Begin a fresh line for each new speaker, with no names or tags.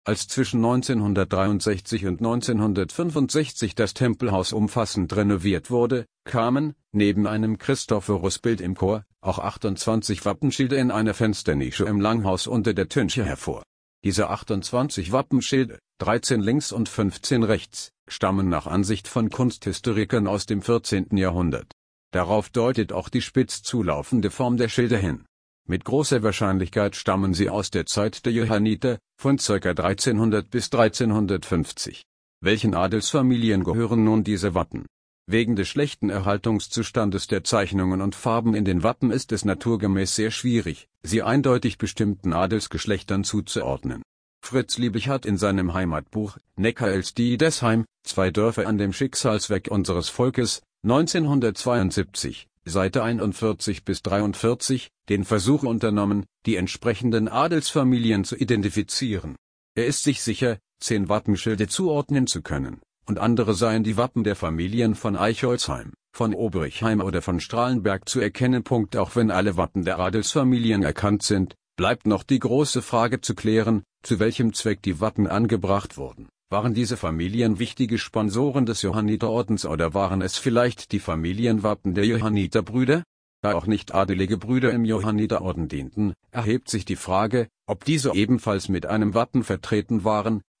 Als zwischen 1963 und 1965 das Tempelhaus umfassend renoviert wurde, kamen, neben einem Christophorusbild im Chor, auch 28 Wappenschilde in einer Fensternische im Langhaus unter der Tünche hervor. Diese 28 Wappenschilde, 13 links und 15 rechts, stammen nach Ansicht von Kunsthistorikern aus dem 14. Jahrhundert. Darauf deutet auch die spitz zulaufende Form der Schilde hin. Mit großer Wahrscheinlichkeit stammen sie aus der Zeit der Johanniter, von ca. 1300 bis 1350. Welchen Adelsfamilien gehören nun diese Wappen? Wegen des schlechten Erhaltungszustandes der Zeichnungen und Farben in den Wappen ist es naturgemäß sehr schwierig, sie eindeutig bestimmten Adelsgeschlechtern zuzuordnen. Fritz Liebig hat in seinem Heimatbuch Neckar-Elstedesheim, 2 Dörfer an dem Schicksalsweg unseres Volkes, 1972, Seite 41 bis 43, den Versuch unternommen, die entsprechenden Adelsfamilien zu identifizieren. Er ist sich sicher, 10 Wappenschilde zuordnen zu können, und andere seien die Wappen der Familien von Eicholzheim, von Obrichheim oder von Strahlenberg zu erkennen. Auch wenn alle Wappen der Adelsfamilien erkannt sind, bleibt noch die große Frage zu klären, zu welchem Zweck die Wappen angebracht wurden. Waren diese Familien wichtige Sponsoren des Johanniterordens oder waren es vielleicht die Familienwappen der Johanniterbrüder? Da auch nicht adelige Brüder im Johanniterorden dienten, erhebt sich die Frage, ob diese ebenfalls mit einem Wappen vertreten waren.